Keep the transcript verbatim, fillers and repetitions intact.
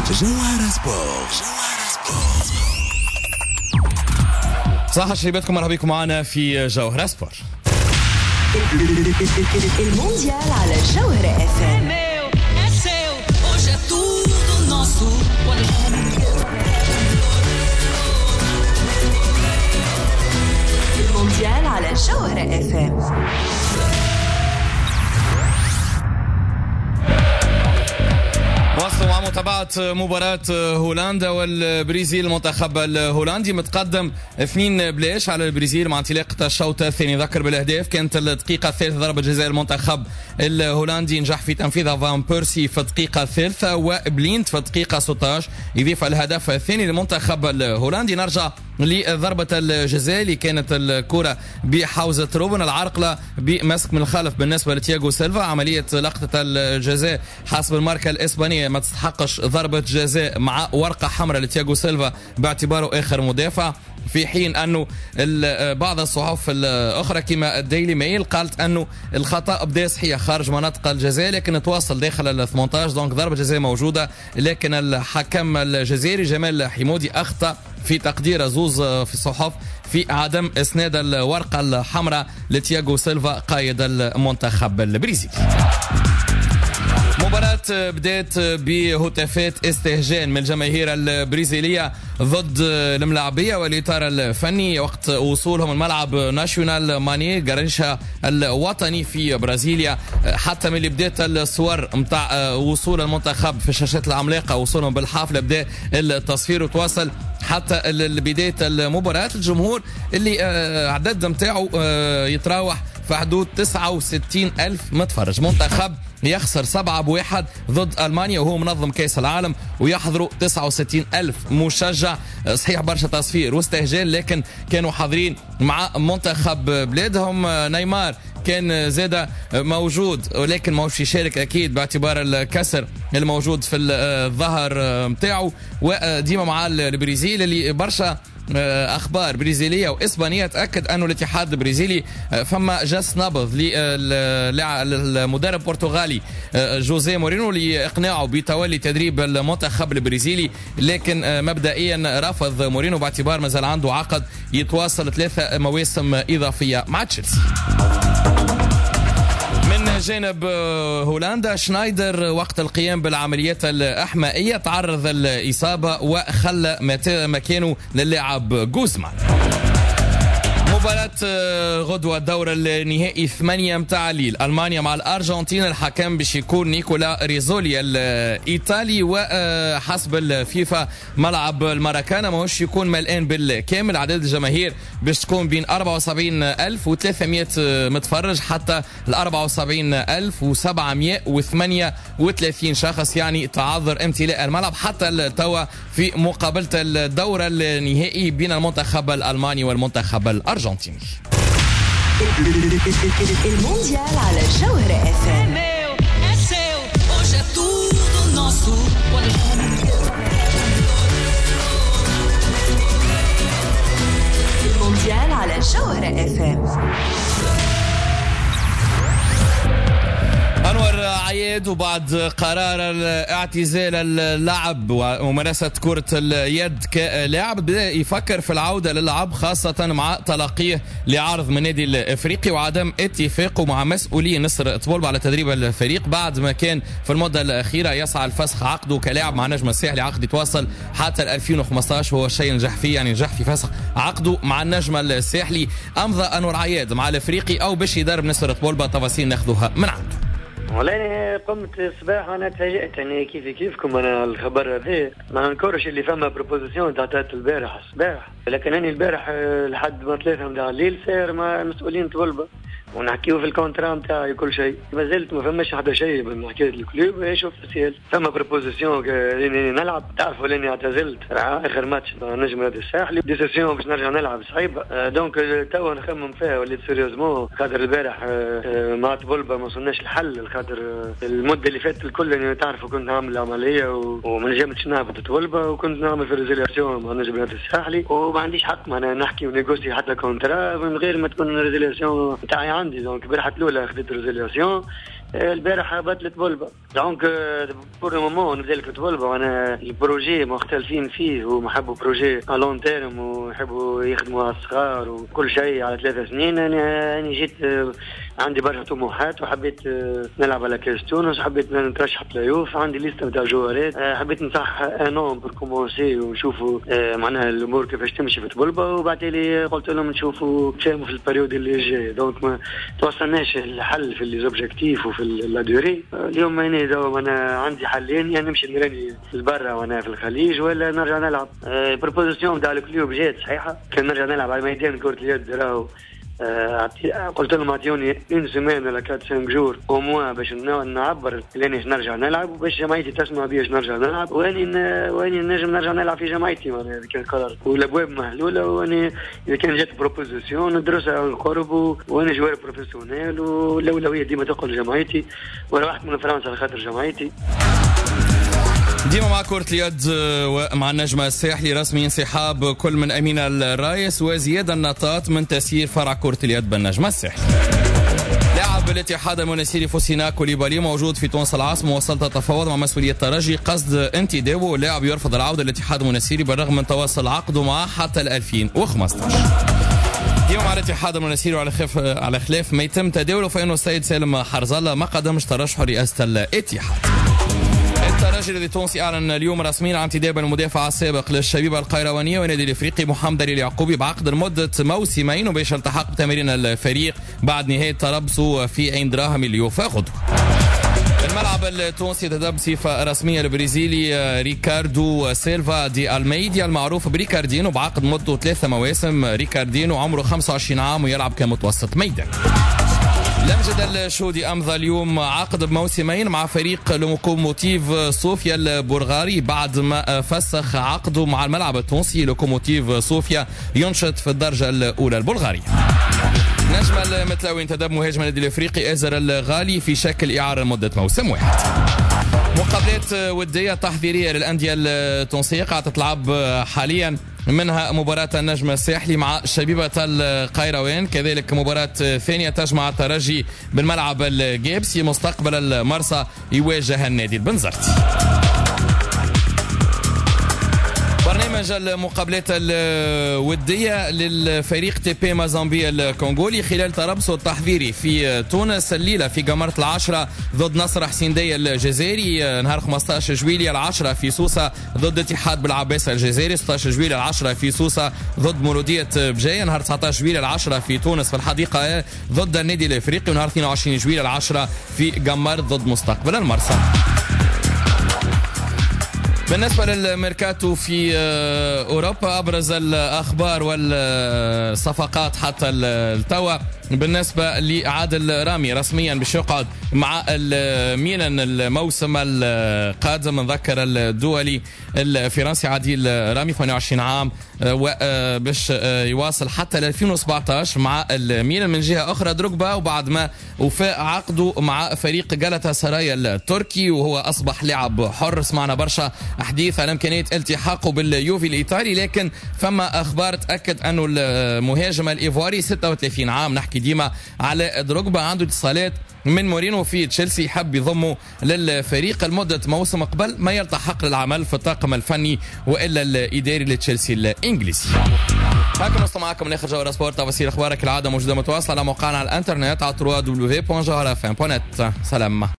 جوهرة سبورت. صح شبيبتكم، مرحبا بكم معنا في جوهرة سبورت. المونديال على جوهرة اف ام. المونديال على جوهرة اف ام. واصلوا مع متابعة مباراة هولندا والبرازيل. المنتخب الهولندي متقدم اثنين بلاش على البرازيل مع انطلاقة الشوط الثاني. ذكر بالاهداف كانت الدقيقة الثالثة ضربة جزاء المنتخب الهولندي نجح في تنفيذها فان بيرسي في الدقيقة الثالثة وبلينت في الدقيقة ستة عشر يضيف الهدف الثاني للمنتخب الهولندي. نرجع لضربة الجزاء اللي كانت الكرة بحوزة روبن، العرقلة بمسك من الخلف بالنسبة لتياغو سيلفا. عملية لقطة الجزاء حسب الماركة الإسبانية ما تستحقش ضربة جزاء مع ورقة حمراء لتياغو سيلفا باعتباره آخر مدافع، في حين أنه بعض الصحف الأخرى كما الديلي ميل قالت أنه الخطأ بدأ صحيح خارج مناطق الجزاء لكن تواصل داخل ال ثمانية عشر، دونك ضربة جزاء موجودة، لكن الحكم الجزائري جمال حمودي أخطأ في تقدير زوز في الصحف في عدم اسناد الورقة الحمراء لتياغو سيلفا قائد المنتخب البرازيلي. مباراة بدأت بهتافات استهجان من الجماهير البرازيلية ضد الملاعبية والإطار الفني وقت وصولهم الملعب ناشيونال ماني غارينشا الوطني في برازيليا. حتى من اللي بدأت الصور متاع وصول المنتخب في الشاشات العملاقة وصولهم بالحافلة بدأ التصوير وتواصل حتى بداية المباراة. الجمهور اللي عدد متاعه يتراوح في حدود تسعة وستين ألف متفرج. منتخب يخسر سبعة بواحد ضد ألمانيا وهو منظم كأس العالم ويحضروا تسعة وستين ألف مشجع. صحيح برشا تصفير واستهجان لكن كانوا حاضرين مع منتخب بلادهم. نيمار كان زادة موجود ولكن ما هوش يشارك أكيد باعتبار الكسر الموجود في الظهر متاعه. وديما مع البرازيل اللي برشا اخبار برازيليه واسبانيه تاكد انه الاتحاد البرازيلي فما جس نبض للمدرب البرتغالي جوزيه مورينو لاقناعه بتولي تدريب المنتخب البرازيلي، لكن مبدئيا رفض مورينو باعتبار مازال عنده عقد يتواصل ثلاثه مواسم اضافيه مع تشيلسي. من جانب هولندا، شنايدر وقت القيام بالعمليات الإحمائية تعرض الإصابة وخلى مكانه للاعب جوزمان. مباراة غدوة الدور النهائي ثمانية متاع الليل، ألمانيا مع الأرجنتين. الحكم باش يكون نيكولا ريزولي الإيطالي، وحسب الفيفا ملعب الماراكانا ماهوش يكون ملآن بالكامل. عدد الجماهير باش تكون بين أربعة وسبعين ألف وثلاثمائة متفرج حتى ل أربعة وسبعين ألف وسبعمائة وثمانية وثلاثين شخص، يعني تعذر امتلاء الملعب حتى التوا في مقابلة الدور النهائي بين المنتخب الألماني والمنتخب الأرجنتيني. المونديال على جوهرة اف ام. المونديال على جوهرة اف ام. أنور عياد وبعد قرار اعتزال اللعب وممارسة كرة اليد كلاعب بدأ يفكر في العودة للعب، خاصة مع تلقيه لعرض من النادي الافريقي وعدم اتفاقه مع مسؤولي نصر طبولبة على تدريب الفريق بعد ما كان في المدة الأخيرة يسعى لفسخ عقده كلاعب مع نجم الساحلي. عقد يتواصل حتى ألفين وخمسة عشر وهو الشيء نجح فيه، يعني نجح في فسخ عقده مع النجم الساحلي. أمضى أنور عياد مع الافريقي أو باش يدرب نصر طبولبة؟ تفاصيل ناخذها من عنده. والله أنا قمت الصباح وأنا تفاجأت يعني كيفي كيفكم أنا الخبر هذا ما ننكرش اللي فما بروبوزيسيون تعطات البارح الصباح، لكن أنا البارح لحد ما ثلاثة متاع الليل سير مع مسؤولين طلبة ونحكيو في الكونترا نتاعي كل شيء. ما زلت ما فماش حدا شيء من حكايه الكلوب. ايش اوفيسيال فما بروبوزيسيون اني نلعب. تعرفوا اني اعتزلت اخر ماتش مع نجم نادي الساحلي، ديسيسيون باش نرجع نلعب صعيبه. دونك توا نخمم فيها وليت سيريوزمون خاطر البارح مع طبولبة ما وصلناش الحل، خاطر المده اللي فاتت الكل تعرفوا كنت نعمل عمليه وما نجمتش نهبط طبولبة وكنت نعمل في ريزيلياسيون مع نجم نادي الساحلي وما عنديش حق ما نحكي ونيغوسي حتى كونترا من غير ما تكون ريزيلياسيون نتاعي عندي. دونك برحت الاولى خديت ريزيلياسيون البارح بطلت بلبا دونك بور المومون نبدا بلبا. انا البروجي مختلفين فيه ومحبوا بروجي الون تيرم ويحبوا يخدموا على الصغار وكل شيء على ثلاث سنين. انا انا جيت عندي برشا طموحات وحبيت نلعب على كاس تونس وحبيت نترشح بلايوف. عندي ليسته نتاع جوارات حبيت نصح انون بور كومونسي ونشوفوا معناها الامور كيفاش تمشي في تبلبا. وبعد لي قلت لهم نشوفوا نفهموا في البريود اللي جاي. دونك ما توصلناش الحل في لي زوبجيكتيف وفي لا دوري. اليوم انا دو انا عندي حلين، يعني نمشي نراني لبرا وانا في الخليج ولا نرجع نلعب. البروبوزيسيون تاع الكلوب جات صحيحه، كان نرجع نلعب على ميدان كرة اليد. راهو آه قلت لهم اعطيوني اون سيمين ولا كات سانك جور او موان باش نعبر لاني نرجع نلعب وباش جماعتي تسمع بيش نرجع نلعب. واني واني نجم نرجع نلعب في جماعتي. معناها هذا كان قرار والابواب مهلوله. واني اذا كان جات بروبوزيسيون ندرسها عن قرب وانا جوار بروفيسيونيل والاولويه ديما تقول جماعتي وروحت من فرنسا لخاطر جماعتي. ديما مع كرة اليد ومع النجم الساحلي رسمي انسحاب كل من أمين الرايس وزيادة النطاط من تسيير فرع كرة اليد بالنجم الساحلي. لاعب الاتحاد المنسيري فوسينا كوليبالي موجود في تونس العاصمة وصلت تفاوض مع مسؤولية الترجي قصد انتدابه. اللاعب يرفض العودة للاتحاد المنسيري بالرغم من تواصل عقده معه حتى ألفين وخمسطعش. اليوم على الاتحاد المنسيري وعلى خلاف على خلاف ما يتم تداوله فإنه السيد سالم حرزالة ما قدمش ترشح رئاسة الاتحاد. الترجي التونسي اعلن اليوم رسميا عن انتداب المدافع السابق للشبيبه القيروانيه ونادي الافريقي محمد دليل يعقوبي بعقد لمده موسمين وباش التحق بتمرين الفريق بعد نهايه تربصه في عين دراهم اليوفا غدوه. الملعب التونسي تدب بصفه رسميه البرازيلي ريكاردو سيلفا دي الميديا المعروف بريكاردينو بعقد مدته ثلاثة مواسم. ريكاردينو عمره خمسة وعشرين عام ويلعب كمتوسط ميدان. لمجد الشودي أمضى اليوم عقد بموسمين مع فريق لوكوموتيف صوفيا البلغاري بعد ما فسخ عقده مع الملعب التونسي. لوكوموتيف صوفيا ينشط في الدرجة الأولى البلغارية. نجم المتلاوي انتدب مهاجم النادي الافريقي ازر الغالي في شكل اعاره لمده موسم واحد. مقابلات وديه تحضيريه للانديه التونسيه قاعده تلعب حاليا، منها مباراة النجم الساحلي مع شبيبة القيروان، كذلك مباراة ثانية تجمع الترجي بالملعب الجيبسي. مستقبل المرسى يواجه النادي البنزرتي. برنامج المقابلات الودية للفريق تي بي مازامبي الكونغولي خلال تربصه التحضيري في تونس الليلة في جمرة العشرة ضد نصر حسين دي الجزائري، نهار خمسطعش جويلية العشرة في سوسة ضد اتحاد بالعباس الجزائري، ستطعش جويلية العشرة في سوسة ضد مولودية بجاية، نهار تسعطاش جويلية العشرة في تونس في الحديقة ضد النادي الافريقي، ونهار اثنين وعشرين جويلية العشرة في جمرة ضد مستقبل المرسى. بالنسبة للميركاتو في أوروبا أبرز الأخبار والصفقات حتى التوا بالنسبة لعادل رامي رسميا باش يقعد مع الميلان الموسم القادم. نذكر الدولي الفرنسي عادل رامي ثمانية وعشرين عام وباش يواصل حتى ل ألفين وسبعطاش مع الميلان. من جهة أخرى دروغبا وبعد ما وفاء عقده مع فريق جالاتا سراي التركي وهو أصبح لاعب حر، سمعنا برشا أحاديث على إمكانية التحاقه باليوفي الإيطالي، لكن فما أخبار تأكد أنه المهاجم الإيفواري ستة وثلاثين عام، نحكي ديما على دروغبا، عنده اتصالات من مورينو في تشيلسي يحب يضمه للفريق لمدة موسم قبل ما يلتحق للعمل في الطاقم الفني وإلا الإداري لتشيلسي الإنجليزي. هكذا نوصل معكم ناخذ جوهرة سبورت. تفاصيل أخبارك العادة موجودة متواصلة على موقعنا على الإنترنت على دبليو دبليو دبليو دوت جوهرة إف إم دوت نت. سلام.